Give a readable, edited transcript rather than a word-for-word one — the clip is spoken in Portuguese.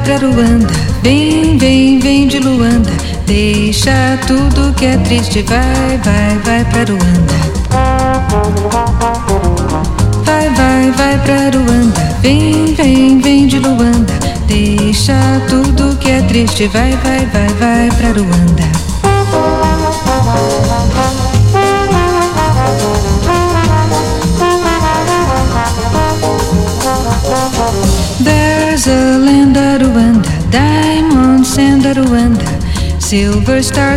pra Ruanda. Vem, vem, vem de Luanda. Deixa tudo que é triste. Vai, vai, vai pra Ruanda. Vai, vai, vai pra Ruanda. Vem, vem, vem de Luanda. Deixa tudo que é triste. Vai, vai, vai, vai pra Ruanda. There's a land, Rwanda, diamond sand, Rwanda, silver star.